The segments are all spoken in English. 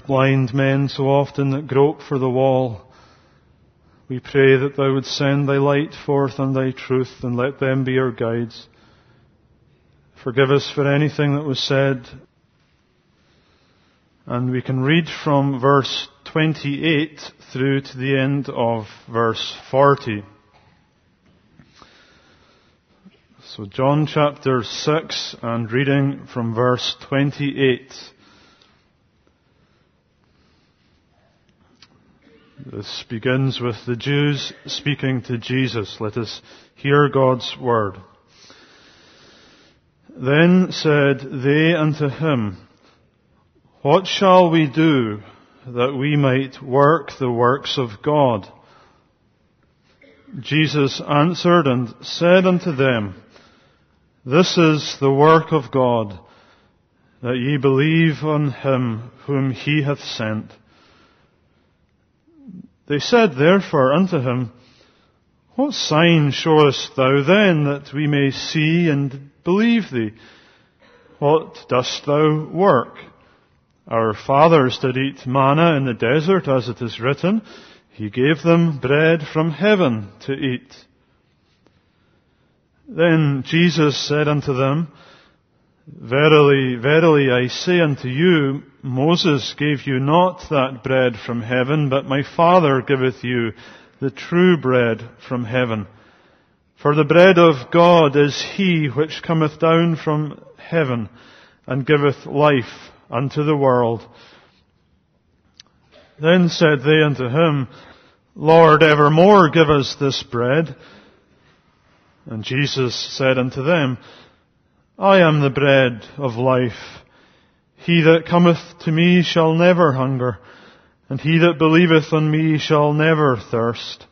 blind men so often that grope for the wall, we pray that Thou would send Thy light forth and Thy truth, and let them be our guides. Forgive us for anything that was said. And we can read from verse 28 through to the end of verse 40. So John chapter 6, and reading from verse 28. This begins with the Jews speaking to Jesus. Let us hear God's word. Then said they unto him, What shall we do that we might work the works of God? Jesus answered and said unto them, This is the work of God, that ye believe on him whom he hath sent. They said therefore unto him, What sign showest thou then, that we may see and believe thee? What dost thou work? Our fathers did eat manna in the desert, as it is written, He gave them bread from heaven to eat. Then Jesus said unto them, Verily, verily, I say unto you, Moses gave you not that bread from heaven, but my Father giveth you the true bread from heaven. For the bread of God is he which cometh down from heaven, and giveth life unto the world. Then said they unto him, Lord, evermore give us this bread. And Jesus said unto them, I am the bread of life. He that cometh to me shall never hunger, and he that believeth on me shall never thirst.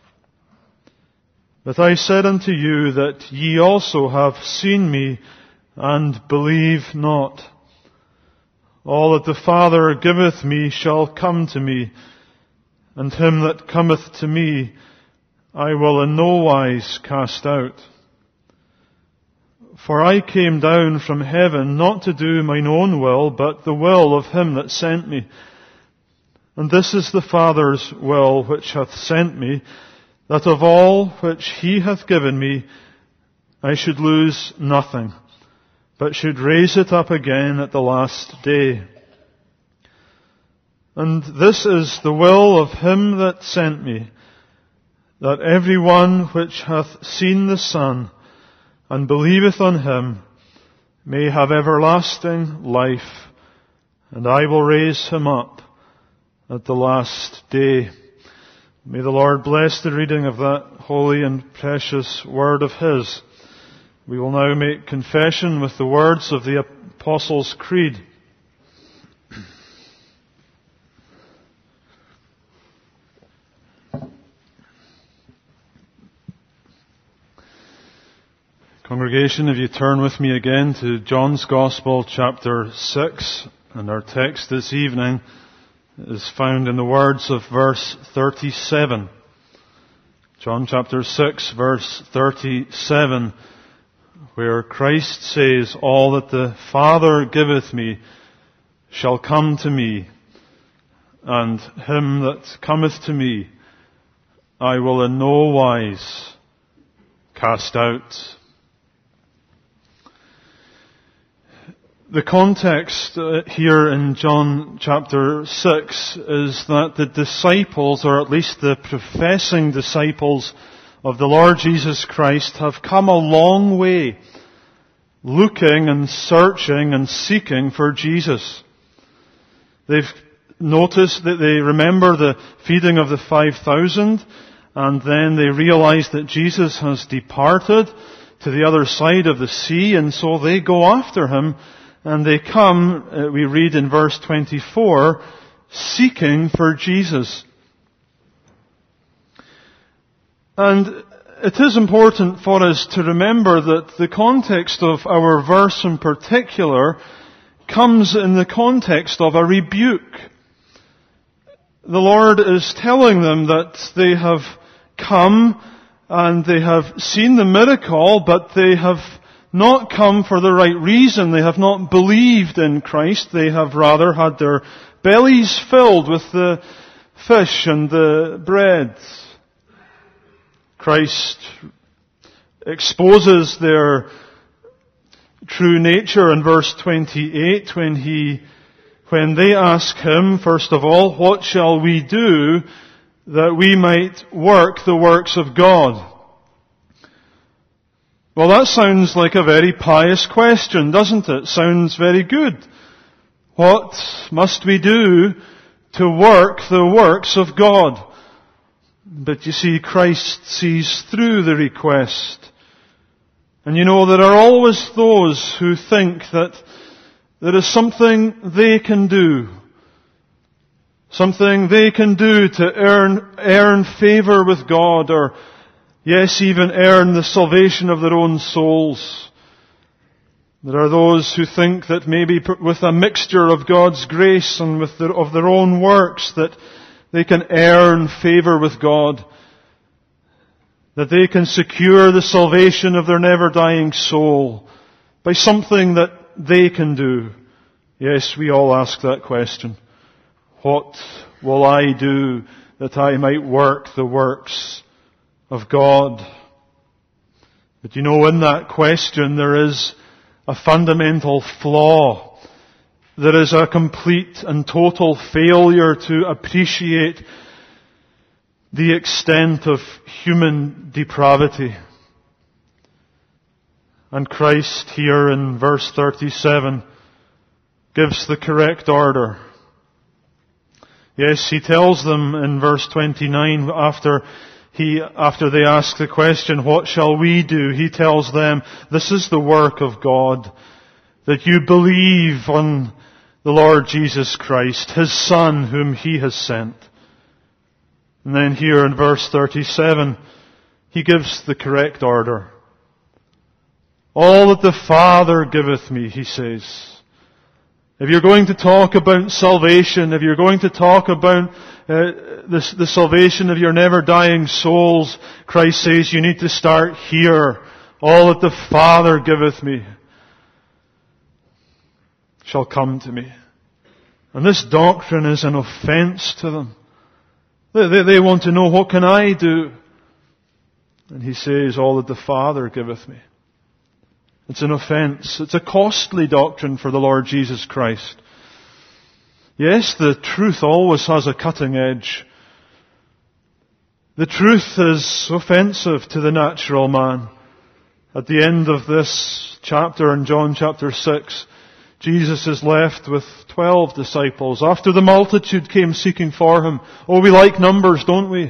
But I said unto you that ye also have seen me, and believe not. All that the Father giveth me shall come to me, and him that cometh to me I will in no wise cast out. For I came down from heaven not to do mine own will, but the will of him that sent me. And this is the Father's will which hath sent me, that of all which he hath given me I should lose nothing, but should raise it up again at the last day. And this is the will of him that sent me, that every one which hath seen the Son, and believeth on him, may have everlasting life, and I will raise him up at the last day. May the Lord bless the reading of that holy and precious word of his. We will now make confession with the words of the Apostles' Creed. Congregation, if you turn with me again to John's Gospel, chapter 6, and our text this evening is found in the words of verse 37. John chapter 6, verse 37, where Christ says, All that the Father giveth me shall come to me, and him that cometh to me I will in no wise cast out. The context here in John chapter 6 is that the disciples, or at least the professing disciples of the Lord Jesus Christ, have come a long way looking and searching and seeking for Jesus. They've noticed that they remember the feeding of the 5,000, and then they realize that Jesus has departed to the other side of the sea, and so they go after him. And they come, we read in verse 24, seeking for Jesus. And it is important for us to remember that the context of our verse in particular comes in the context of a rebuke. The Lord is telling them that they have come and they have seen the miracle, but they have not come for the right reason. They have not believed in Christ. They have rather had their bellies filled with the fish and the bread. Christ exposes their true nature in verse 28 when they ask Him, first of all, what shall we do that we might work the works of God? Well, that sounds like a very pious question, doesn't it? Sounds very good. What must we do to work the works of God? But you see, Christ sees through the request. And you know, there are always those who think that there is something they can do. Something they can do to earn favor with God, or yes, even earn the salvation of their own souls. There are those who think that maybe with a mixture of God's grace and of their own works that they can earn favor with God, that they can secure the salvation of their never-dying soul by something that they can do. Yes, we all ask that question. What will I do that I might work the works of God? But you know, in that question there is a fundamental flaw. There is a complete and total failure to appreciate the extent of human depravity. And Christ here in verse 37 gives the correct order. Yes, He tells them in verse 29 after they ask the question, what shall we do? He tells them, this is the work of God, that you believe on the Lord Jesus Christ, His Son, whom He has sent. And then here in verse 37, He gives the correct order. All that the Father giveth me, He says. If you're going to talk about salvation, if you're going to talk about the salvation of your never-dying souls, Christ says you need to start here. All that the Father giveth me shall come to me. And this doctrine is an offense to them. They want to know, what can I do? And He says, all that the Father giveth me. It's an offense. It's a costly doctrine for the Lord Jesus Christ. Yes, the truth always has a cutting edge. The truth is offensive to the natural man. At the end of this chapter in John chapter 6, Jesus is left with 12 disciples. After the multitude came seeking for Him. Oh, we like numbers, don't we?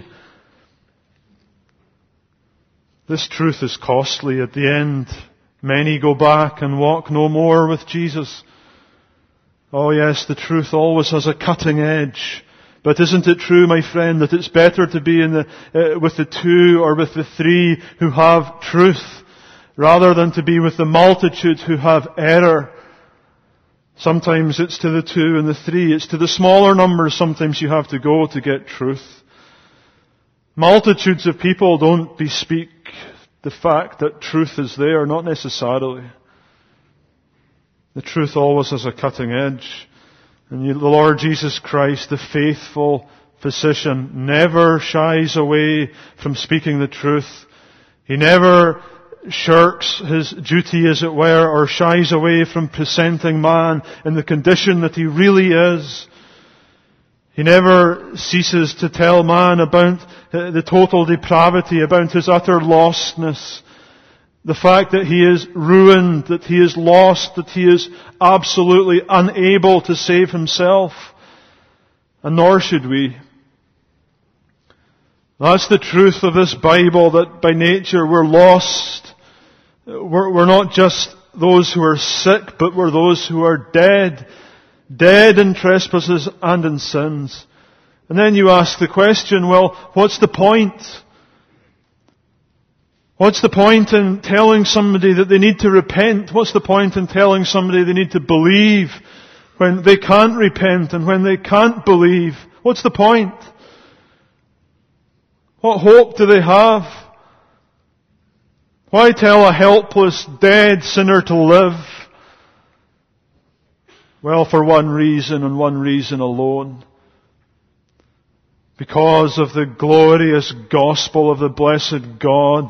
This truth is costly. At the end, many go back and walk no more with Jesus. Oh yes, the truth always has a cutting edge. But isn't it true, my friend, that it's better to be with the two or with the three who have truth, rather than to be with the multitude who have error? Sometimes it's to the two and the three. It's to the smaller numbers sometimes you have to go to get truth. Multitudes of people don't bespeak the fact that truth is there, not necessarily. The truth always has a cutting edge. And the Lord Jesus Christ, the faithful physician, never shies away from speaking the truth. He never shirks His duty, as it were, or shies away from presenting man in the condition that he really is. He never ceases to tell man about the total depravity, about his utter lostness. The fact that he is ruined, that he is lost, that he is absolutely unable to save himself. And nor should we. That's the truth of this Bible, that by nature we're lost. We're not just those who are sick, but we're those who are dead. Dead in trespasses and in sins. And then you ask the question, well, what's the point? What's the point in telling somebody that they need to repent? What's the point in telling somebody they need to believe when they can't repent and when they can't believe? What's the point? What hope do they have? Why tell a helpless, dead sinner to live? Well, for one reason and one reason alone. Because of the glorious gospel of the blessed God.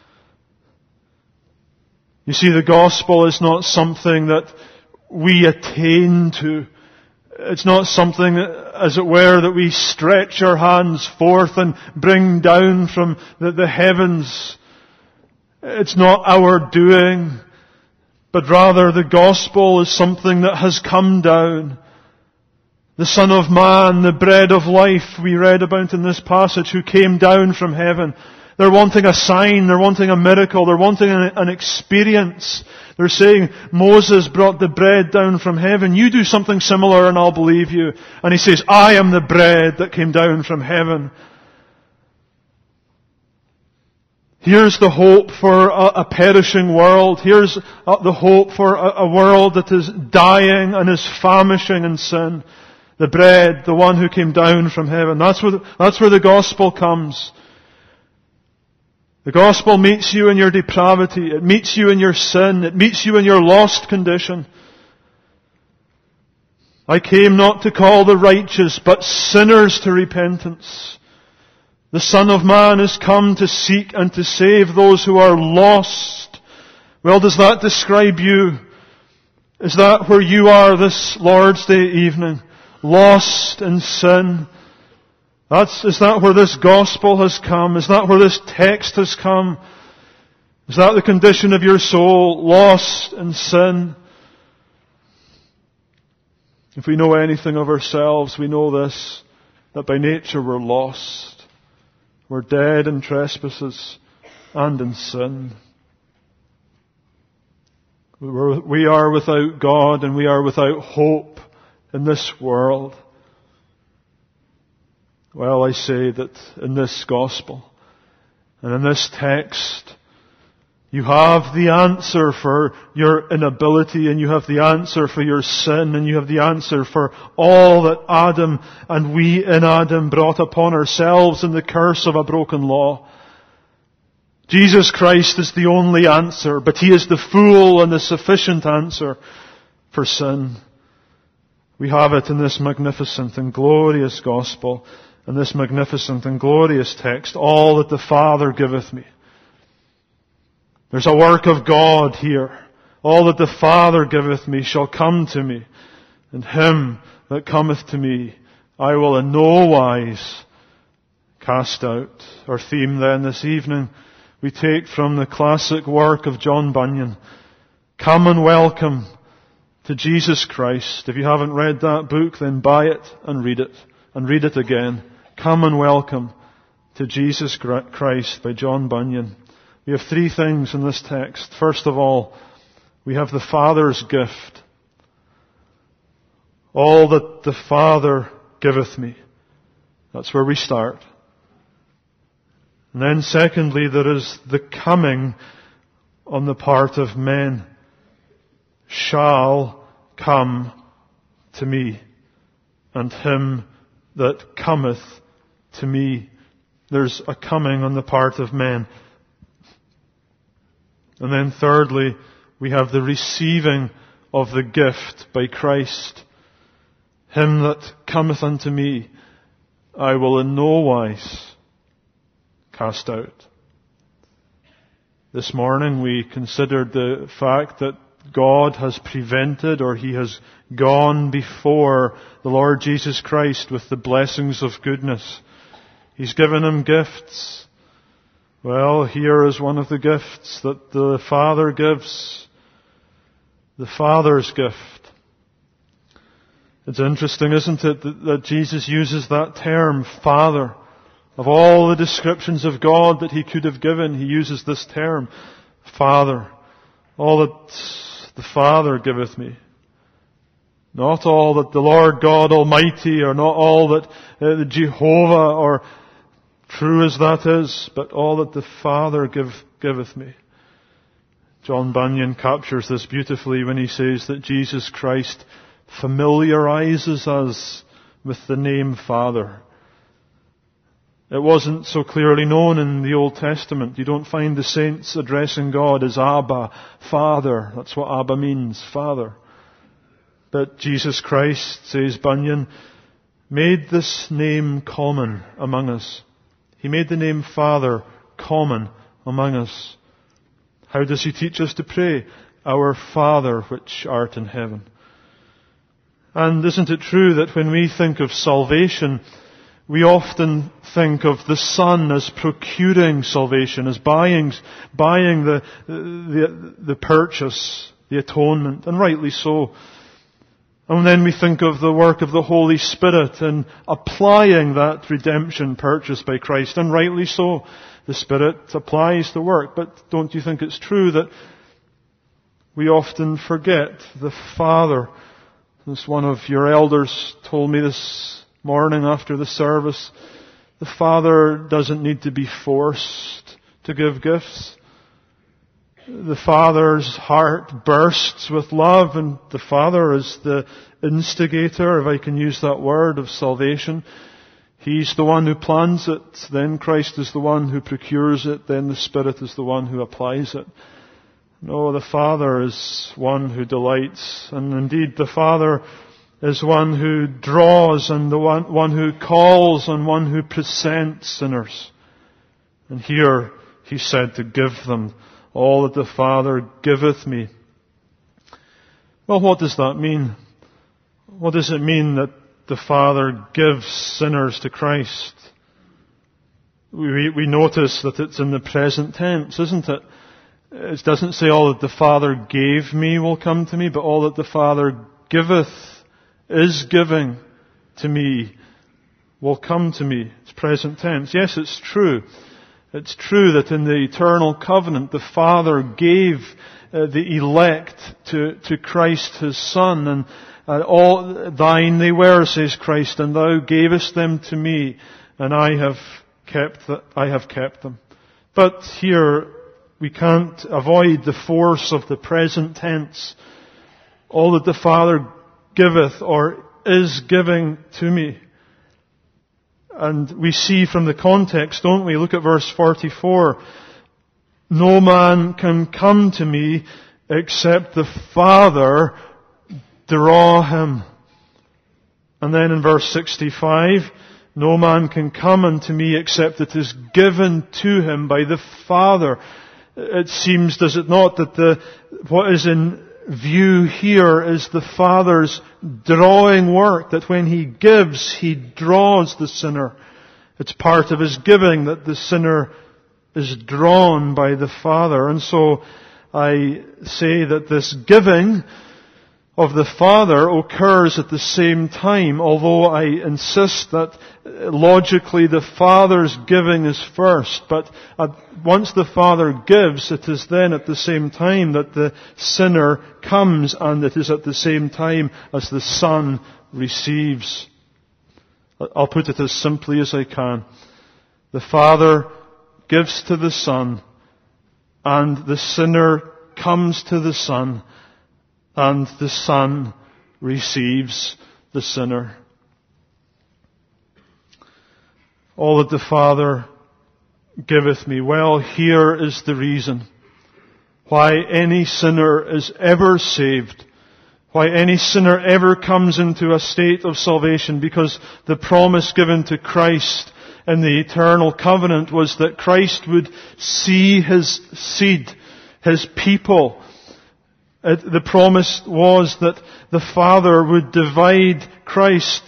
You see, the gospel is not something that we attain to. It's not something, as it were, that we stretch our hands forth and bring down from the heavens. It's not our doing, but rather the gospel is something that has come down. The Son of Man, the bread of life we read about in this passage, who came down from heaven. They're wanting a sign, they're wanting a miracle, they're wanting an experience. They're saying, Moses brought the bread down from heaven. You do something similar and I'll believe you. And he says, I am the bread that came down from heaven. Here's the hope for a perishing world. Here's the hope for a world that is dying and is famishing in sin. The bread, the one who came down from heaven. That's where the gospel comes. The gospel meets you in your depravity. It meets you in your sin. It meets you in your lost condition. I came not to call the righteous, but sinners to repentance. The Son of Man is come to seek and to save those who are lost. Well, does that describe you? Is that where you are this Lord's Day evening? Lost in sin? Is that where this gospel has come? Is that where this text has come? Is that the condition of your soul? Lost in sin? If we know anything of ourselves, we know this, that by nature we're lost. We're dead in trespasses and in sin. We are without God and we are without hope in this world. Well, I say that in this gospel and in this text, you have the answer for your inability, and you have the answer for your sin, and you have the answer for all that Adam and we in Adam brought upon ourselves in the curse of a broken law. Jesus Christ is the only answer, but He is the full and the sufficient answer for sin. We have it in this magnificent and glorious gospel, in this magnificent and glorious text, all that the Father giveth me. There's a work of God here. All that the Father giveth me shall come to me, and him that cometh to me I will in no wise cast out. Our theme then this evening we take from the classic work of John Bunyan. Come and welcome to Jesus Christ. If you haven't read that book, then buy it and read it again. Come and welcome to Jesus Christ by John Bunyan. We have three things in this text. First of all, we have the Father's gift. All that the Father giveth me. That's where we start. And then secondly, there is the coming on the part of men. Shall come to me, and him that cometh to me. There's a coming on the part of men. And then thirdly, we have the receiving of the gift by Christ. Him that cometh unto me, I will in no wise cast out. This morning we considered the fact that God has prevented, or He has gone before the Lord Jesus Christ with the blessings of goodness. He's given Him gifts. Well, here is one of the gifts that the Father gives. The Father's gift. It's interesting, isn't it, that Jesus uses that term, Father. Of all the descriptions of God that He could have given, He uses this term, Father. All that the Father giveth me. Not all that the Lord God Almighty, or not all that the Jehovah, or true as that is, but all that the Father giveth me. John Bunyan captures this beautifully when he says that Jesus Christ familiarizes us with the name Father. It wasn't so clearly known in the Old Testament. You don't find the saints addressing God as Abba, Father. That's what Abba means, Father. But Jesus Christ, says Bunyan, made this name common among us. He made the name Father common among us. How does He teach us to pray? Our Father which art in heaven. And isn't it true that when we think of salvation, we often think of the Son as procuring salvation, as buying the purchase, the atonement, and rightly so. And then we think of the work of the Holy Spirit in applying that redemption purchased by Christ, and rightly so. The Spirit applies the work, but don't you think it's true that we often forget the Father? As one of your elders told me this morning after the service, the Father doesn't need to be forced to give gifts. The Father's heart bursts with love, and the Father is the instigator, if I can use that word, of salvation. He's the one who plans it, then Christ is the one who procures it, then the Spirit is the one who applies it. No, the Father is one who delights, and indeed the Father is one who draws, and the one who calls, and one who presents sinners. And here He said to give them all that the Father giveth me. Well, what does that mean? What does it mean that the Father gives sinners to Christ? We notice that it's in the present tense, isn't it? It doesn't say all that the Father gave me will come to me, but all that the Father giveth, is giving to me, will come to me. It's present tense. Yes, it's true. It's true that in the eternal covenant, the Father gave the elect to Christ His Son, and all thine they were, says Christ, and thou gavest them to me, and I have kept them. But here, we can't avoid the force of the present tense. All that the Father giveth or is giving to me. And we see from the context, don't we? Look at verse 44. No man can come to me except the Father draw him. And then in verse 65, no man can come unto me except it is given to him by the Father. It seems, does it not, that what is in view here is the Father's drawing work, that when He gives, He draws the sinner. It's part of His giving that the sinner is drawn by the Father. And so I say that this giving of the Father occurs at the same time, although I insist that logically the Father's giving is first. But once the Father gives, it is then at the same time that the sinner comes, and it is at the same time as the Son receives. I'll put it as simply as I can. The Father gives to the Son, and the sinner comes to the Son, and the Son receives the sinner. All that the Father giveth me. Well, here is the reason why any sinner is ever saved, why any sinner ever comes into a state of salvation, because the promise given to Christ in the eternal covenant was that Christ would see His seed, His people. The promise was that the Father would divide Christ,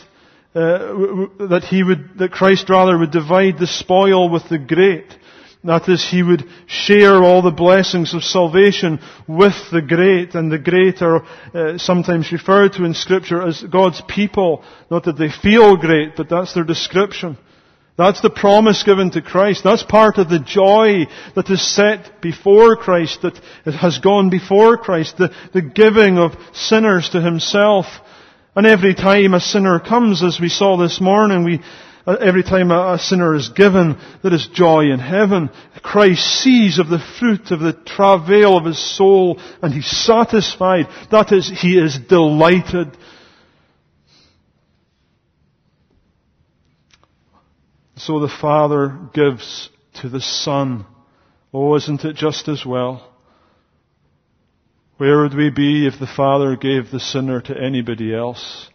that Christ rather would divide the spoil with the great. That is, He would share all the blessings of salvation with the great, and the great are sometimes referred to in Scripture as God's people. Not that they feel great, but that's their description. That's the promise given to Christ. That's part of the joy that is set before Christ, that it has gone before Christ, the giving of sinners to Himself. And every time a sinner comes, as we saw this morning, every time a sinner is given, there is joy in heaven. Christ sees of the fruit of the travail of His soul, and He's satisfied. That is, He is delighted. So the Father gives to the Son. Oh, isn't it just as well? Where would we be if the Father gave the sinner to anybody else?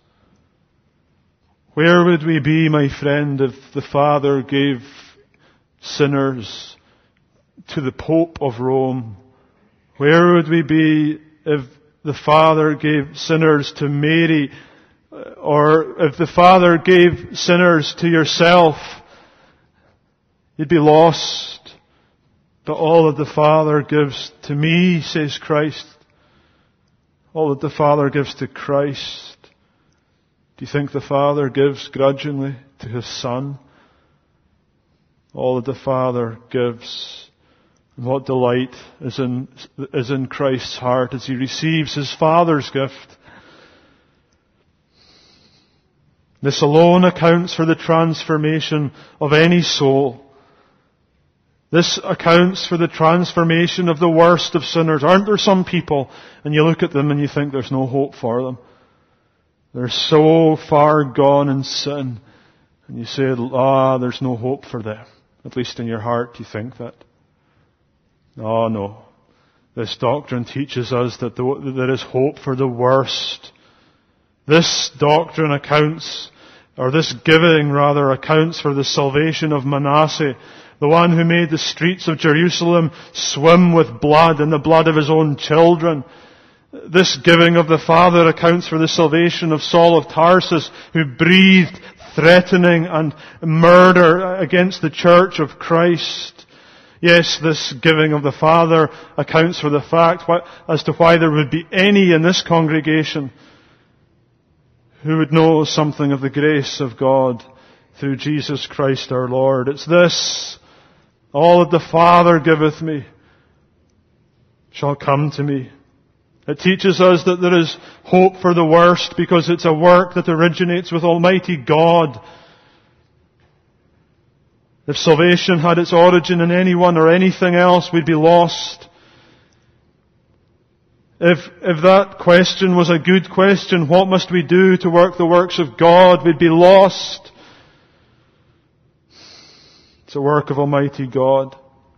Where would we be, my friend, if the Father gave sinners to the Pope of Rome? Where would we be if the Father gave sinners to Mary? Or if the Father gave sinners to yourself? You'd be lost. But all that the Father gives to me, says Christ, all that the Father gives to Christ, do you think the Father gives grudgingly to His Son? All that the Father gives. And what delight is in Christ's heart as He receives His Father's gift. This alone accounts for the transformation of any soul. This accounts for the transformation of the worst of sinners. Aren't there some people, and you look at them and you think there's no hope for them? They're so far gone in sin. And you say, there's no hope for them. At least in your heart you think that. Oh no. This doctrine teaches us that there is hope for the worst. This doctrine accounts for the salvation of Manasseh, the one who made the streets of Jerusalem swim with blood and the blood of his own children. This giving of the Father accounts for the salvation of Saul of Tarsus, who breathed threatening and murder against the church of Christ. Yes, this giving of the Father accounts for the fact as to why there would be any in this congregation who would know something of the grace of God through Jesus Christ our Lord. It's this: all that the Father giveth me shall come to me. It teaches us that there is hope for the worst because it's a work that originates with Almighty God. If salvation had its origin in anyone or anything else, we'd be lost. If that question was a good question, what must we do to work the works of God? We'd be lost. It's a work of Almighty God.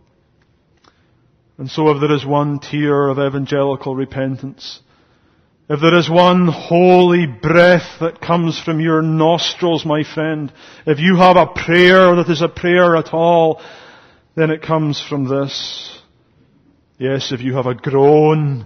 And so if there is one tear of evangelical repentance, if there is one holy breath that comes from your nostrils, my friend, if you have a prayer that is a prayer at all, then it comes from this. Yes, if you have a groan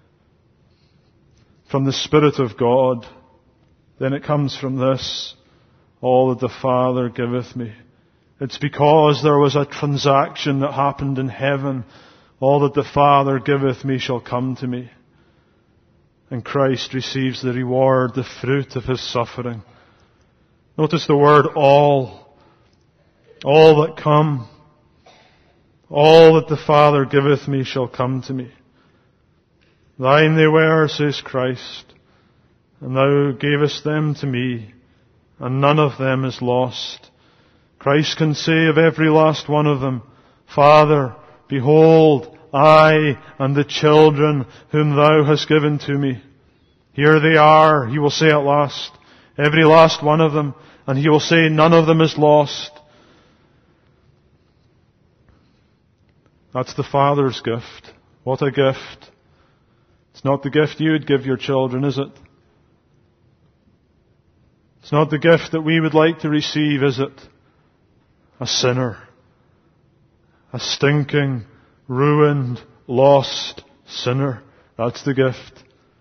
from the Spirit of God, then it comes from this: all that the Father giveth me. It's because there was a transaction that happened in heaven. All that the Father giveth me shall come to me. And Christ receives the reward, the fruit of His suffering. Notice the word all. All that come. All that the Father giveth me shall come to me. Thine they were, says Christ, and thou gavest them to me, and none of them is lost. Christ can say of every last one of them, Father, behold, I and the children whom thou hast given to me. Here they are, He will say at last, every last one of them, and He will say none of them is lost. That's the Father's gift. What a gift. It's not the gift you would give your children, is it? It's not the gift that we would like to receive, is it? A sinner. A stinking, ruined, lost sinner. That's the gift.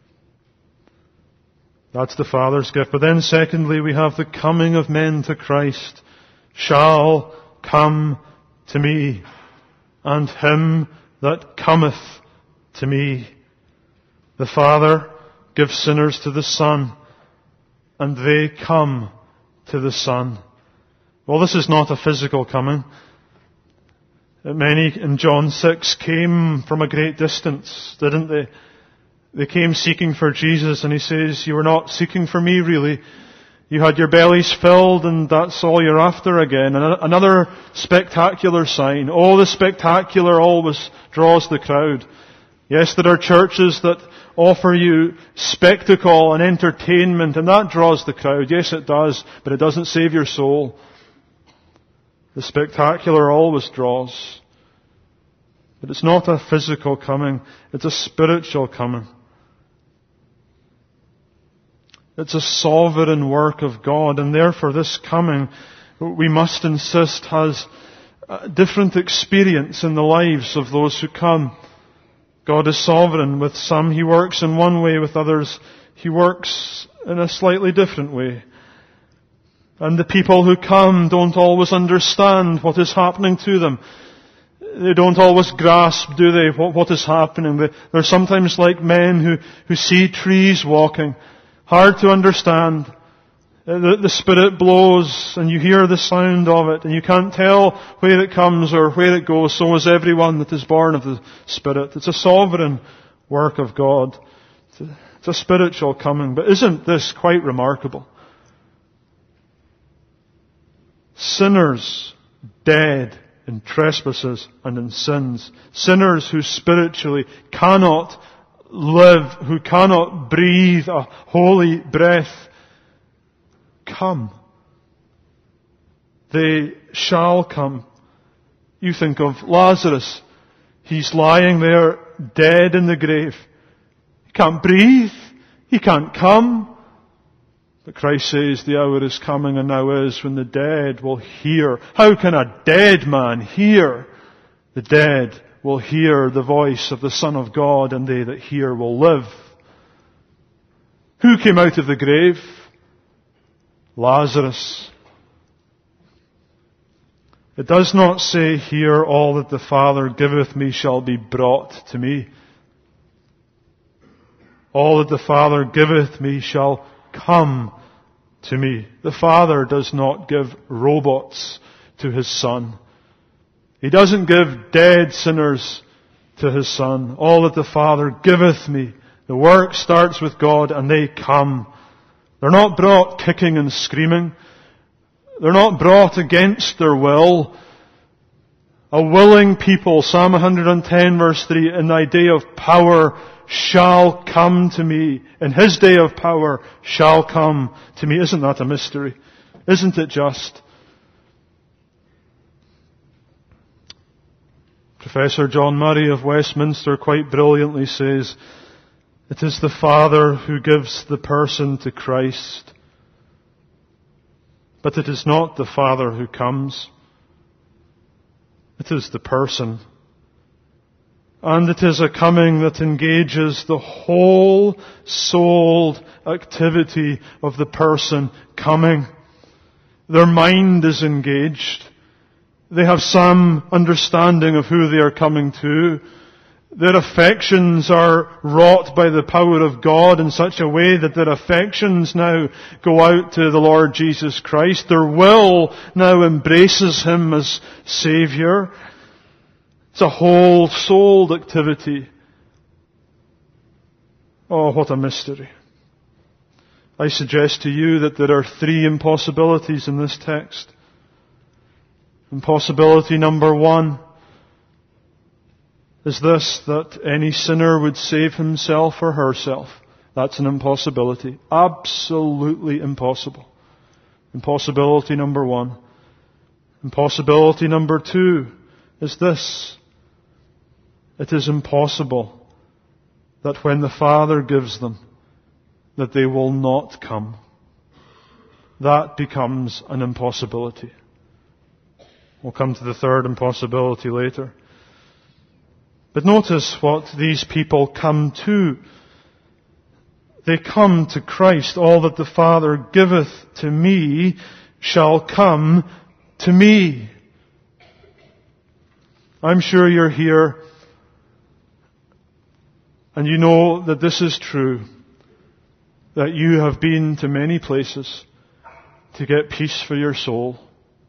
That's the Father's gift. But then secondly, we have the coming of men to Christ. Shall come to me, and him that cometh to me. The Father gives sinners to the Son, and they come to the Son. Well, this is not a physical coming. Many in John 6 came from a great distance, didn't they? They came seeking for Jesus, and He says, you were not seeking for me really. You had your bellies filled, and that's all you're after again. And another spectacular sign. Oh, the spectacular always draws the crowd. Yes, there are churches that offer you spectacle and entertainment, and that draws the crowd. Yes, it does, but it doesn't save your soul. The spectacular always draws. But it's not a physical coming, it's a spiritual coming. It's a sovereign work of God, and therefore this coming, we must insist, has a different experience in the lives of those who come. God is sovereign. With some He works in one way, with others He works in a slightly different way. And the people who come don't always understand what is happening to them. They don't always grasp, do they, what is happening. They're sometimes like men who see trees walking. Hard to understand. The Spirit blows and you hear the sound of it and you can't tell where it comes or where it goes. So is everyone that is born of the Spirit. It's a sovereign work of God. It's a spiritual coming. But isn't this quite remarkable? Sinners dead in trespasses and in sins. Sinners who spiritually cannot live, who cannot breathe a holy breath, come. They shall come. You think of Lazarus. He's lying there dead in the grave. He can't breathe. He can't come. But Christ says the hour is coming and now is when the dead will hear. How can a dead man hear? The dead will hear the voice of the Son of God, and they that hear will live. Who came out of the grave? Lazarus. It does not say here, all that the Father giveth me shall be brought to me. All that the Father giveth me shall come to me. The Father does not give robots to His Son. He doesn't give dead sinners to His Son. All that the Father giveth me. The work starts with God and they come. They're not brought kicking and screaming. They're not brought against their will. A willing people, Psalm 110 verse 3, in thy day of power shall come to me. In His day of power shall come to me. Isn't that a mystery? Isn't it just? Professor John Murray of Westminster quite brilliantly says, it is the Father who gives the person to Christ. But it is not the Father who comes. It is the person. And it is a coming that engages the whole-souled activity of the person coming. Their mind is engaged. They have some understanding of who they are coming to. Their affections are wrought by the power of God in such a way that their affections now go out to the Lord Jesus Christ. Their will now embraces Him as Saviour. It's a whole-souled activity. Oh, what a mystery. I suggest to you that there are 3 impossibilities in this text. Impossibility number 1 is this, that any sinner would save himself or herself. That's an impossibility. Absolutely impossible. Impossibility number 1. Impossibility number 2 is this. It is impossible that when the Father gives them, that they will not come. That becomes an impossibility. We'll come to the 3rd impossibility later. But notice what these people come to. They come to Christ. All that the Father giveth to me shall come to me. I'm sure you're here and you know that this is true, that you have been to many places to get peace for your soul.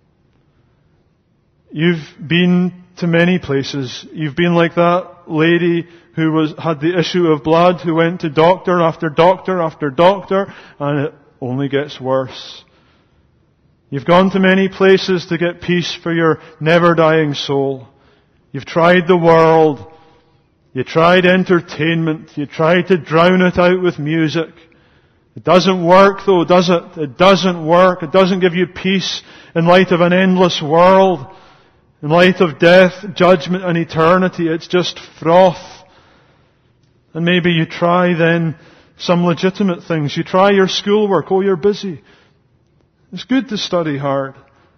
You've been to many places. You've been like that lady who had the issue of blood, who went to doctor after doctor after doctor, and it only gets worse. You've gone to many places to get peace for your never-dying soul. You've tried the world. You tried entertainment. You tried to drown it out with music. It doesn't work though, does it? It doesn't work. It doesn't give you peace in light of an endless world. In light of death, judgment and eternity, it's just froth. And maybe you try then some legitimate things. You try your schoolwork. Oh, you're busy. It's good to study hard.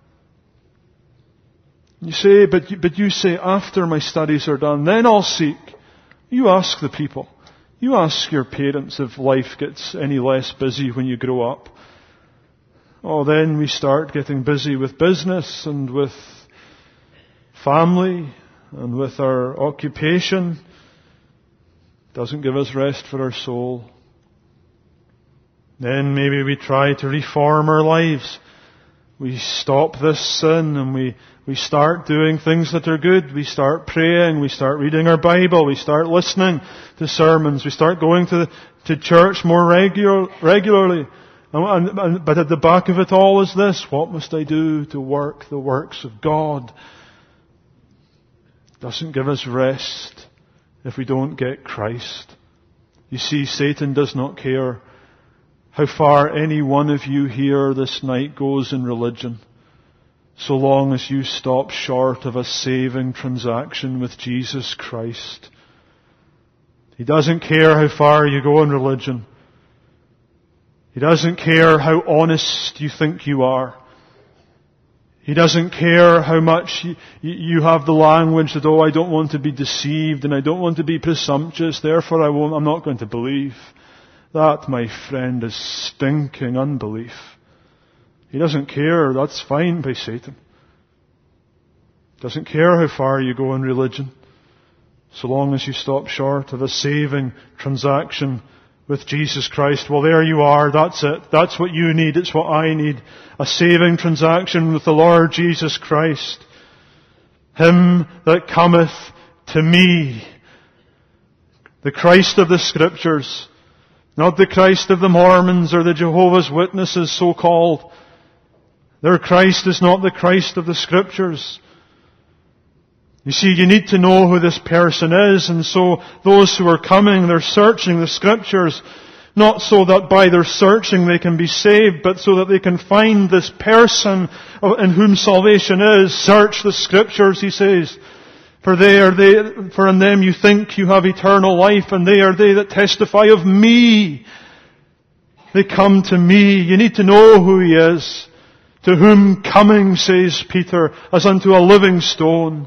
You say, but you say, after my studies are done, then I'll seek. You ask the people. You ask your parents if life gets any less busy when you grow up. Oh, then we start getting busy with business and with family and with our occupation. Doesn't give us rest for our soul. Then maybe we try to reform our lives. We stop this sin and we start doing things that are good. We start praying. We start reading our Bible. We start listening to sermons. We start going to church more regularly. But at the back of it all is this: what must I do to work the works of God? Doesn't give us rest if we don't get Christ. You see, Satan does not care how far any one of you here this night goes in religion, so long as you stop short of a saving transaction with Jesus Christ. He doesn't care how far you go in religion. He doesn't care how honest you think you are. He doesn't care how much you have the language that, oh, I don't want to be deceived and I don't want to be presumptuous, therefore I'm not going to believe. That, my friend, is stinking unbelief. He doesn't care. That's fine by Satan. Doesn't care how far you go in religion, so long as you stop short of a saving transaction with Jesus Christ. Well, there you are. That's it. That's what you need. It's what I need. A saving transaction with the Lord Jesus Christ. Him that cometh to me. The Christ of the Scriptures. Not the Christ of the Mormons or the Jehovah's Witnesses, so-called. Their Christ is not the Christ of the Scriptures. You see, you need to know who this person is, and so those who are coming, they're searching the Scriptures, not so that by their searching they can be saved, but so that they can find this person in whom salvation is. Search the Scriptures, he says. For in them you think you have eternal life, and they are they that testify of me. They come to me. You need to know who he is. To whom coming, says Peter, as unto a living stone.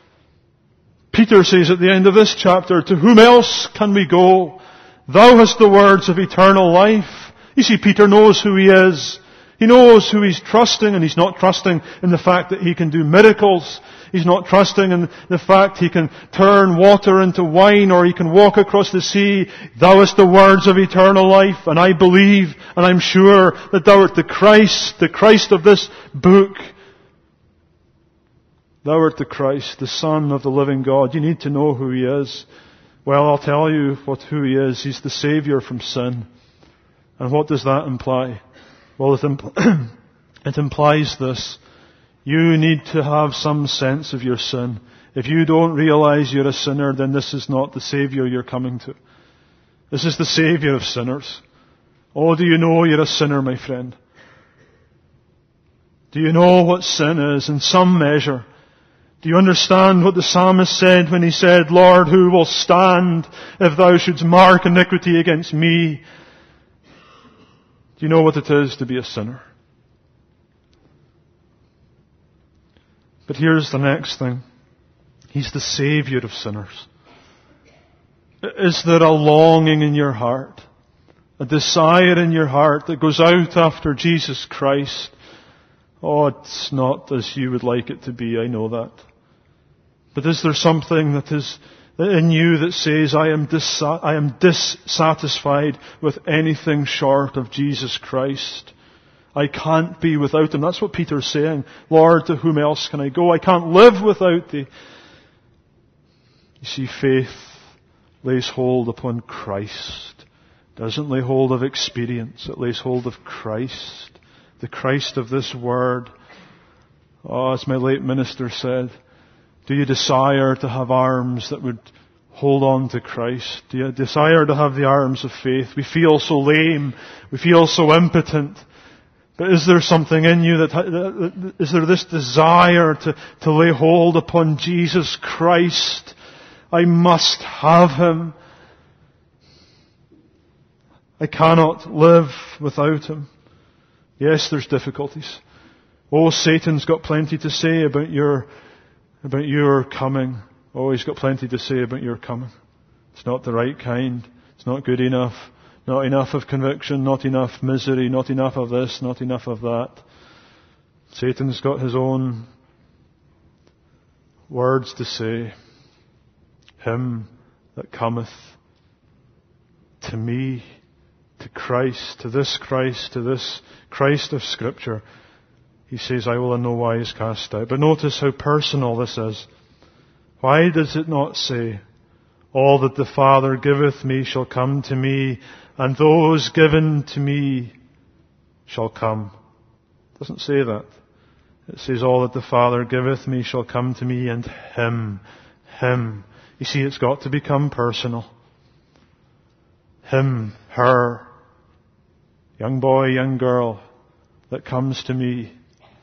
Peter says at the end of this chapter, to whom else can we go? Thou hast the words of eternal life. You see, Peter knows who he is. He knows who he's trusting, and he's not trusting in the fact that he can do miracles. He's not trusting in the fact he can turn water into wine or he can walk across the sea. Thou hast the words of eternal life, and I believe and I'm sure that thou art the Christ of this book. Thou art the Christ, the Son of the living God. You need to know who he is. Well, I'll tell you who he is. He's the Saviour from sin. And what does that imply? Well, it implies this. You need to have some sense of your sin. If you don't realize you're a sinner, then this is not the Saviour you're coming to. This is the Saviour of sinners. Oh, do you know you're a sinner, my friend? Do you know what sin is in some measure? Do you understand what the psalmist said when he said, Lord, who will stand if thou shouldst mark iniquity against me? Do you know what it is to be a sinner? But here's the next thing. He's the Saviour of sinners. Is there a longing in your heart, a desire in your heart that goes out after Jesus Christ? Oh, it's not as you would like it to be, I know that. But is there something that is in you that says, I am dissatisfied with anything short of Jesus Christ? I can't be without him. That's what Peter's saying. Lord, to whom else can I go? I can't live without thee. You see, faith lays hold upon Christ. It doesn't lay hold of experience. It lays hold of Christ. The Christ of this Word. Oh, as my late minister said, do you desire to have arms that would hold on to Christ? Do you desire to have the arms of faith? We feel so lame. We feel so impotent. But is there something in you is there this desire to lay hold upon Jesus Christ? I must have Him. I cannot live without Him. Yes, there's difficulties. Oh, Satan's got plenty to say about your coming. Oh, he's got plenty to say about your coming. It's not the right kind. It's not good enough. Not enough of conviction, not enough misery, not enough of this, not enough of that. Satan's got his own words to say. Him that cometh to me, to Christ, to this Christ of Scripture, He says, I will in no wise cast out. But notice how personal this is. Why does it not say, all that the Father giveth me shall come to me, and those given to me shall come? It doesn't say that. It says, all that the Father giveth me shall come to me, and Him. You see, it's got to become personal. Him, her, young boy, young girl, that comes to me.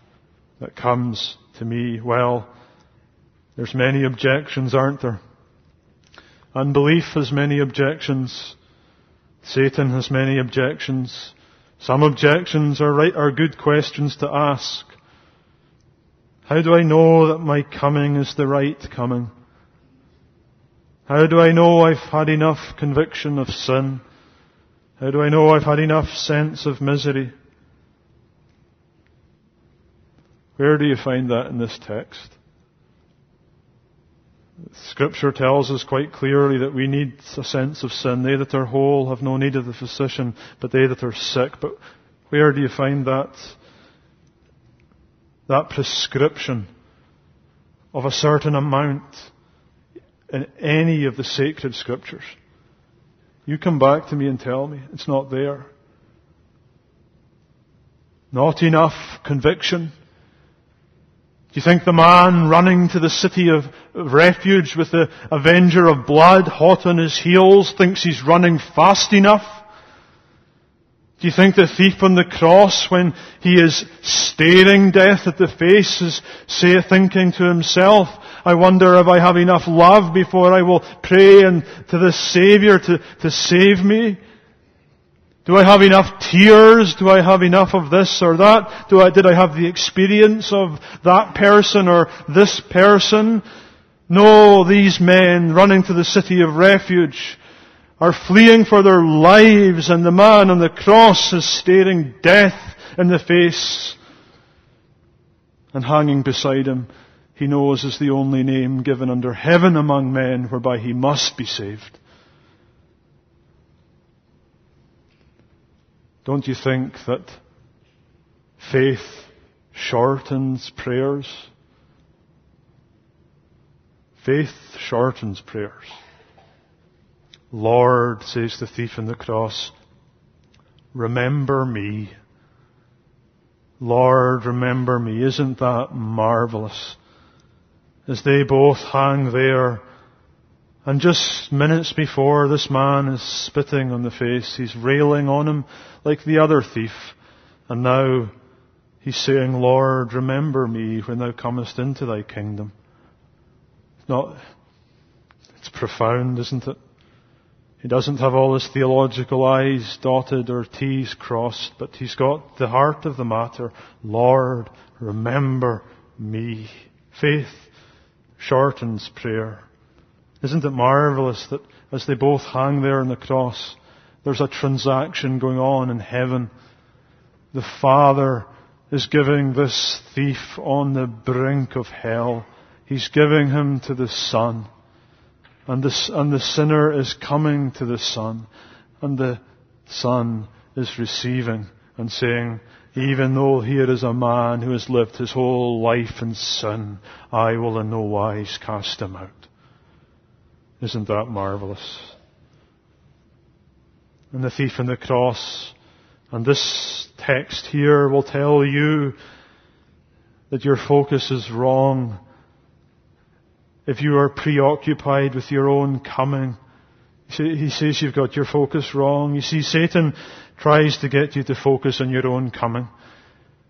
Well, there's many objections, aren't there? Unbelief has many objections. Satan has many objections. Some objections are good questions to ask. How do I know that my coming is the right coming? How do I know I've had enough conviction of sin? How do I know I've had enough sense of misery? Where do you find that in this text? Scripture tells us quite clearly that we need a sense of sin. They that are whole have no need of the physician, but they that are sick. But where do you find that prescription of a certain amount in any of the sacred Scriptures? You come back to me and tell me. It's not there. Not enough conviction. Do you think the man running to the city of refuge with the avenger of blood hot on his heels thinks he's running fast enough? Do you think the thief on the cross, when he is staring death at the face, is thinking to himself, I wonder if I have enough love before I will pray to the Saviour to save me? Do I have enough tears? Do I have enough of this or that? Did I have the experience of that person or this person? No, these men running to the city of refuge are fleeing for their lives, and the man on the cross is staring death in the face. And hanging beside him, he knows is the only name given under heaven among men whereby he must be saved. Don't you think that faith shortens prayers? Faith shortens prayers. Lord, says the thief on the cross, remember me. Lord, remember me. Isn't that marvelous? As they both hang there, and just minutes before, this man is spitting on the face. He's railing on him like the other thief. And now he's saying, Lord, remember me when thou comest into thy kingdom. It's profound, isn't it? He doesn't have all his theological I's dotted or T's crossed, but he's got the heart of the matter. Lord, remember me. Faith shortens prayer. Isn't it marvelous that as they both hang there on the cross, there's a transaction going on in heaven. The Father is giving this thief on the brink of hell. He's giving him to the Son. And the sinner is coming to the Son. And the Son is receiving and saying, even though here is a man who has lived his whole life in sin, I will in no wise cast him out. Isn't that marvelous? And the thief on the cross, and this text here will tell you that your focus is wrong. If you are preoccupied with your own coming, he says you've got your focus wrong. You see, Satan tries to get you to focus on your own coming.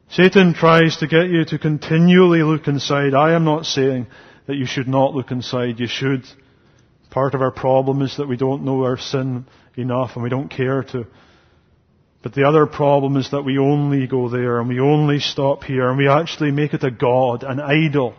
Satan tries to get you to continually look inside. I am not saying that you should not look inside. You should. Part of our problem is that we don't know our sin enough and we don't care to. But the other problem is that we only go there and we only stop here and we actually make it a god, an idol.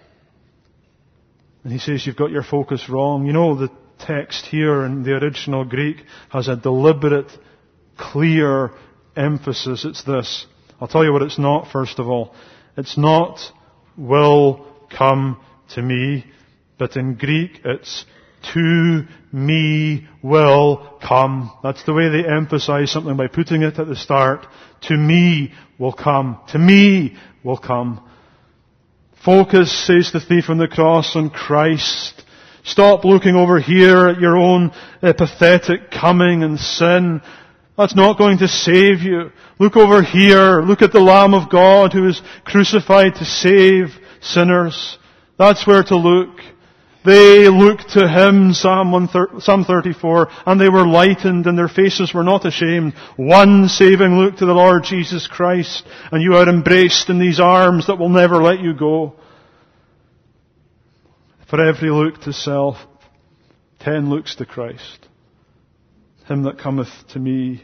And he says, you've got your focus wrong. You know, the text here in the original Greek has a deliberate, clear emphasis. It's this. I'll tell you what it's not, first of all. It's not, will come to me, but in Greek it's, to me will come. That's the way they emphasize something by putting it at the start. To me will come. To me will come. Focus, says the thief on the cross, on Christ. Stop looking over here at your own pathetic coming and sin. That's not going to save you. Look over here. Look at the Lamb of God who is crucified to save sinners. That's where to look. They looked to Him, Psalm 34, and they were lightened and their faces were not ashamed. One saving look to the Lord Jesus Christ, and you are embraced in these arms that will never let you go. For every look to self, 10 looks to Christ. Him that cometh to me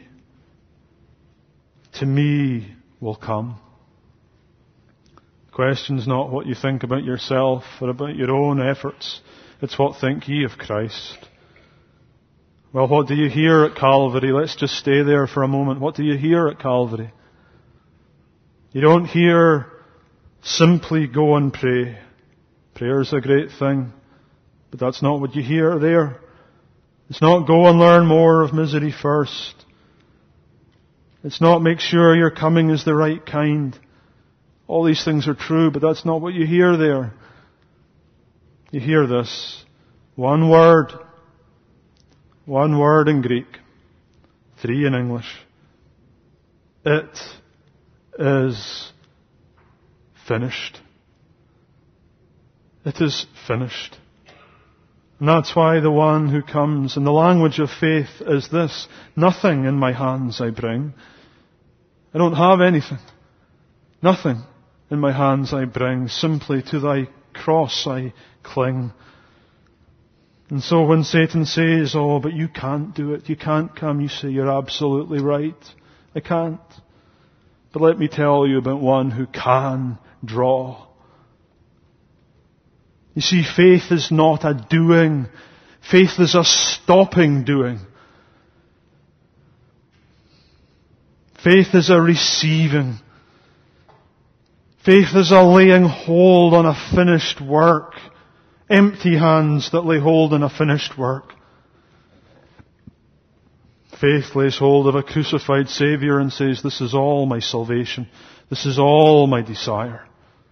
will come. The question's not what you think about yourself or about your own efforts. It's what think ye of Christ. Well, what do you hear at Calvary? Let's just stay there for a moment. What do you hear at Calvary? You don't hear simply go and pray. Prayer's a great thing, but that's not what you hear there. It's not go and learn more of misery first. It's not make sure your coming is the right kind. All these things are true, but that's not what you hear there. You hear this. One word in Greek, 3 in English. It is finished. It is finished. And that's why the one who comes, and the language of faith is this: nothing in my hands I bring. I don't have anything. Nothing in my hands I bring. Simply to thy cross I cling. And so when Satan says, oh, but you can't do it, you can't come, you say, you're absolutely right. I can't. But let me tell you about one who can draw. You see, faith is not a doing. Faith is a stopping doing. Faith is a receiving. Faith is a laying hold on a finished work. Empty hands that lay hold on a finished work. Faith lays hold of a crucified Saviour and says, this is all my salvation. This is all my desire.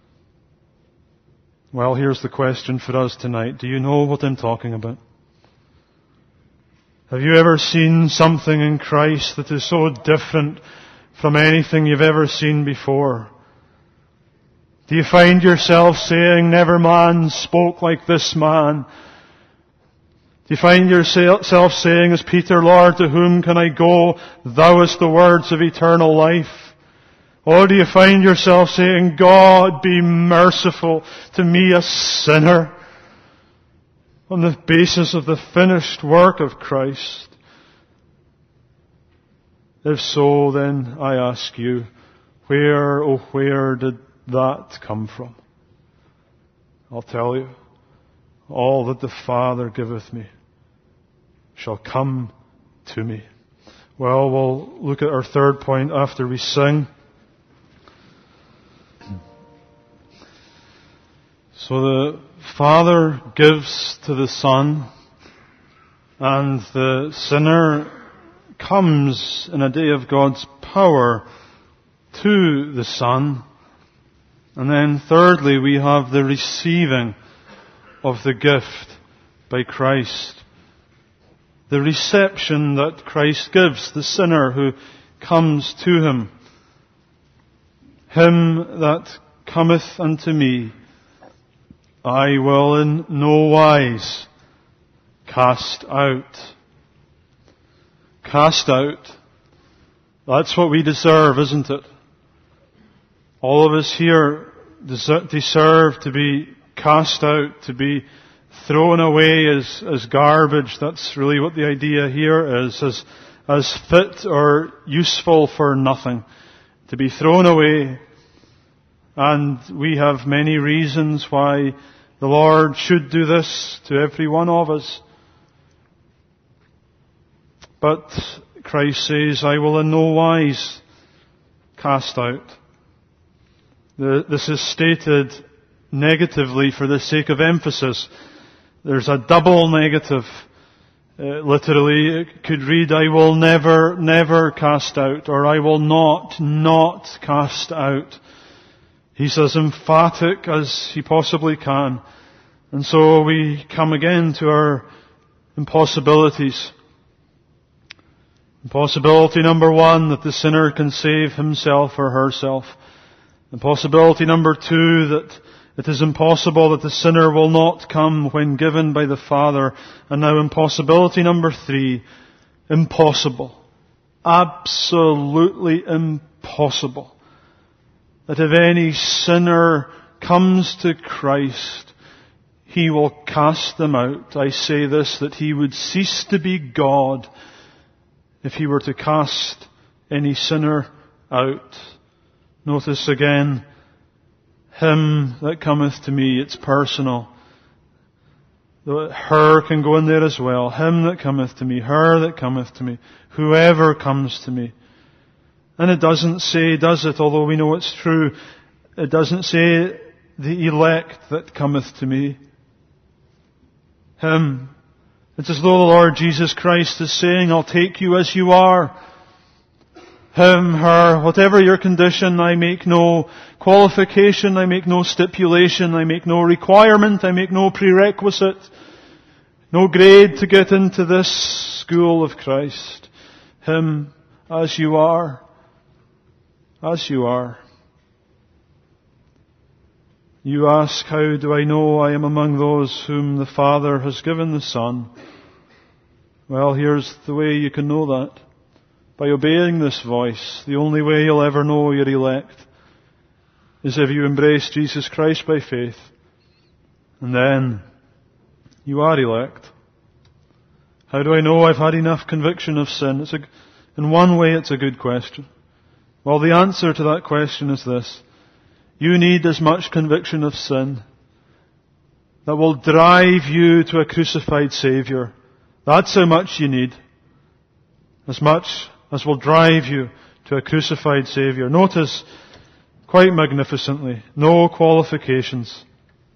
Well, here's the question for us tonight. Do you know what I'm talking about? Have you ever seen something in Christ that is so different from anything you've ever seen before? Do you find yourself saying, never man spoke like this man? Do you find yourself saying, as Peter, Lord, to whom can I go? Thou hast the words of eternal life. Or do you find yourself saying, God, be merciful to me, a sinner, on the basis of the finished work of Christ? If so, then I ask you, where, oh where did that come from? I'll tell you, all that the Father giveth me shall come to me. Well, we'll look at our third point after we sing. So the Father gives to the Son, and the sinner comes in a day of God's power to the Son. And then thirdly, we have the receiving of the gift by Christ. The reception that Christ gives the sinner who comes to Him. Him that cometh unto me, I will in no wise cast out. Cast out. That's what we deserve, isn't it? All of us here deserve to be cast out, to be thrown away as garbage. That's really what the idea here is, as fit or useful for nothing. To be thrown away. And we have many reasons why the Lord should do this to every one of us. But Christ says, I will in no wise cast out. This is stated negatively for the sake of emphasis. There's a double negative. Literally, it could read, I will never cast out, or I will not cast out. He's as emphatic as he possibly can. And so we come again to our impossibilities. Impossibility number one, that the sinner can save himself or herself. Impossibility number two, that it is impossible that the sinner will not come when given by the Father. And now impossibility number three, impossible. Absolutely impossible. That if any sinner comes to Christ, He will cast them out. I say this, that He would cease to be God if He were to cast any sinner out. Notice again, him that cometh to me, it's personal. Her can go in there as well. Him that cometh to me, her that cometh to me, whoever comes to me. And it doesn't say, does it, although we know it's true, it doesn't say the elect that cometh to me. Him. It's as though the Lord Jesus Christ is saying, I'll take you as you are. Him, her, whatever your condition, I make no qualification, I make no stipulation, I make no requirement, I make no prerequisite, no grade to get into this school of Christ. Him, as you are. As you are. You ask, how do I know I am among those whom the Father has given the Son? Well, here's the way you can know that. By obeying this voice. The only way you'll ever know you're elect is if you embrace Jesus Christ by faith. And then you are elect. How do I know I've had enough conviction of sin? In one way, it's a good question. Well, the answer to that question is this. You need as much conviction of sin that will drive you to a crucified Saviour. That's how much you need. As much as will drive you to a crucified Saviour. Notice, quite magnificently, no qualifications.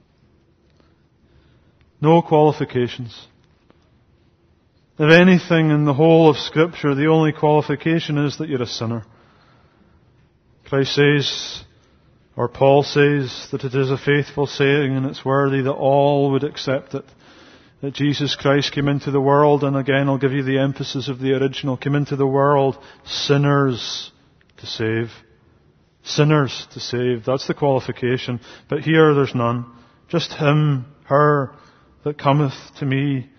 No qualifications. If anything in the whole of Scripture, the only qualification is that you're a sinner. Christ says, or Paul says, that it is a faithful saying and it's worthy that all would accept it. That Jesus Christ came into the world, and again I'll give you the emphasis of the original, came into the world sinners to save. Sinners to save. That's the qualification. But here there's none. Just him, her that cometh to me.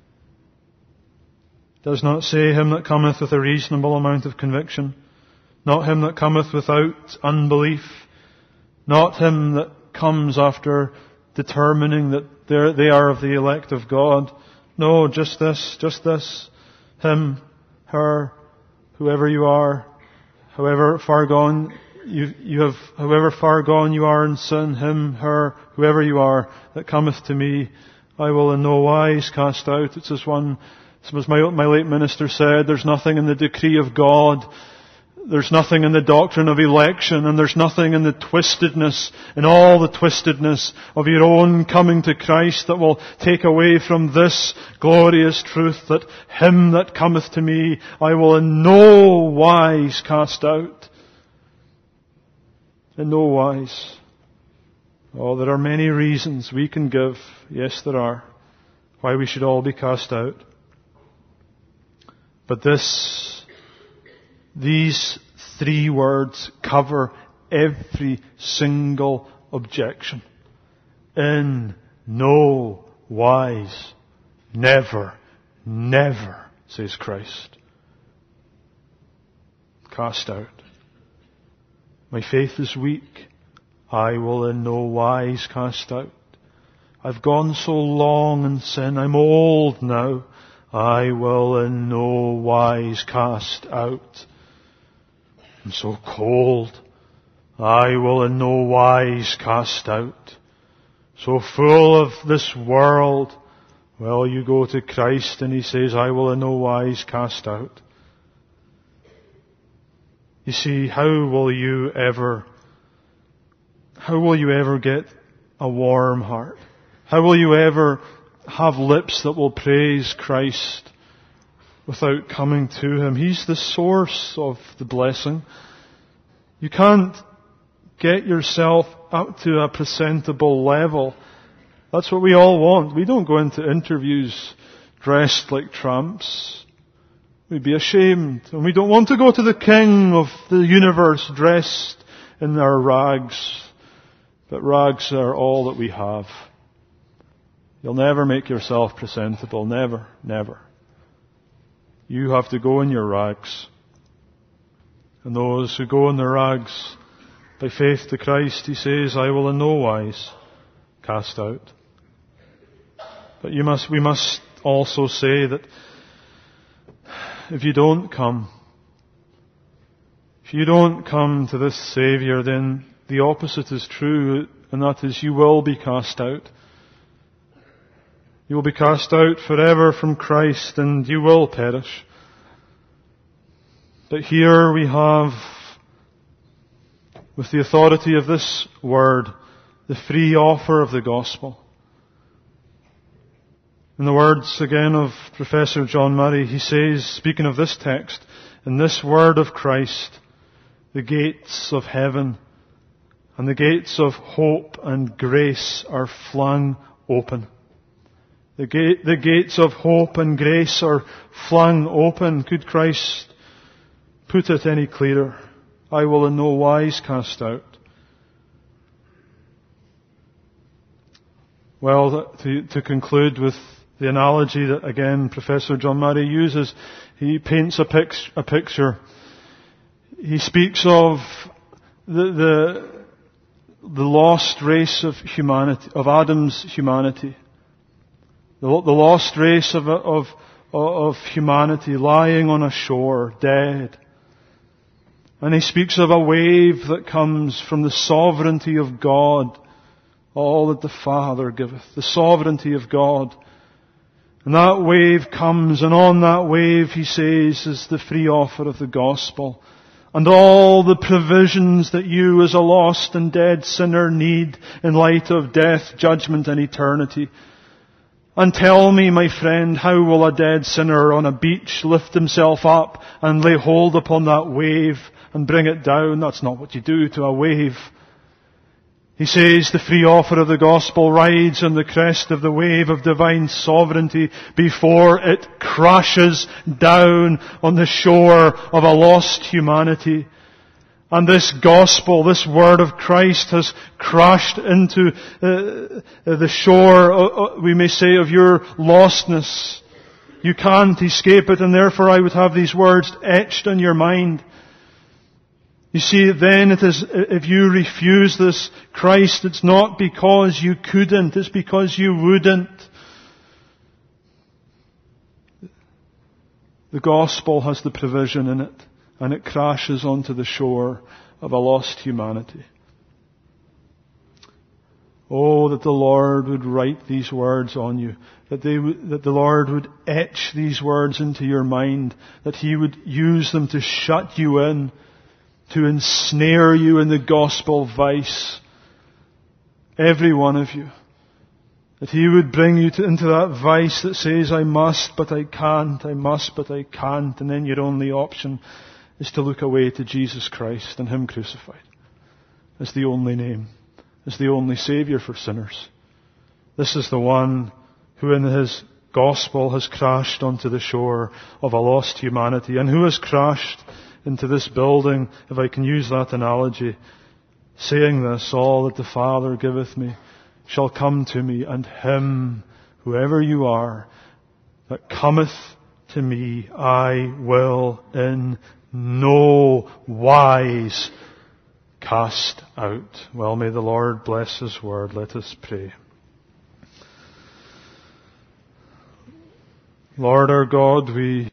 Does not say him that cometh with a reasonable amount of conviction. Not him that cometh without unbelief. Not him that comes after determining that they are of the elect of God. No, just this. Him, her, whoever you are, however far gone however far gone you are in sin, him, her, whoever you are, that cometh to me, I will in no wise cast out. It's as my late minister said, there's nothing in the decree of God. There's nothing in the doctrine of election, and there's nothing in the twistedness, in all the twistedness of your own coming to Christ that will take away from this glorious truth that him that cometh to me I will in no wise cast out. In no wise. Oh, there are many reasons we can give, yes there are, why we should all be cast out. But these three words cover every single objection. In no wise. Never, says Christ. Cast out. My faith is weak. I will in no wise cast out. I've gone so long in sin. I'm old now. I will in no wise cast out. I'm so cold. I will in no wise cast out. So full of this world. Well, you go to Christ and He says, I will in no wise cast out. You see, how will you ever get a warm heart? How will you ever have lips that will praise Christ without coming to Him? He's the source of the blessing. You can't get yourself up to a presentable level. That's what we all want. We don't go into interviews dressed like tramps. We'd be ashamed. And we don't want to go to the King of the universe dressed in our rags. But rags are all that we have. You'll never make yourself presentable. Never, never. You have to go in your rags. And those who go in their rags by faith to Christ, He says, I will in no wise cast out. But we must also say that if you don't come to this Saviour, then the opposite is true, and that is you will be cast out. You will be cast out forever from Christ, and you will perish. But here we have, with the authority of this word, the free offer of the gospel. In the words again of Professor John Murray, he says, speaking of this text, in this word of Christ, the gates of heaven and the gates of hope and grace are flung open. The gates of hope and grace are flung open. Could Christ put it any clearer? I will in no wise cast out. Well, to conclude with the analogy that again Professor John Murray uses, he paints a picture. He speaks of the lost race of humanity, of Adam's humanity. The lost race of humanity lying on a shore, dead. And he speaks of a wave that comes from the sovereignty of God, all that the Father giveth, the sovereignty of God. And that wave comes, and on that wave, he says, is the free offer of the gospel. And all the provisions that you as a lost and dead sinner need in light of death, judgment and eternity. And tell me, my friend, how will a dead sinner on a beach lift himself up and lay hold upon that wave and bring it down? That's not what you do to a wave. He says the free offer of the gospel rides on the crest of the wave of divine sovereignty before it crashes down on the shore of a lost humanity. And this gospel, this word of Christ has crashed into the shore, we may say, of your lostness. You can't escape it, and therefore I would have these words etched on your mind. You see, then it is, if you refuse this Christ, it's not because you couldn't, it's because you wouldn't. The gospel has the provision in it, and it crashes onto the shore of a lost humanity. Oh, that the Lord would write these words on you, that the Lord would etch these words into your mind, that He would use them to shut you in, to ensnare you in the gospel vice. Every one of you. That He would bring you into that vice that says, I must, but I can't, I must, but I can't, and then your only option is to look away to Jesus Christ and Him crucified as the only name, as the only Saviour for sinners. This is the one who in His gospel has crashed onto the shore of a lost humanity, and who has crashed into this building, if I can use that analogy, saying this, all that the Father giveth me shall come to me, and him, whoever you are, that cometh to me, I will in no wise cast out. Well, may the Lord bless His word. Let us pray. Lord our God, we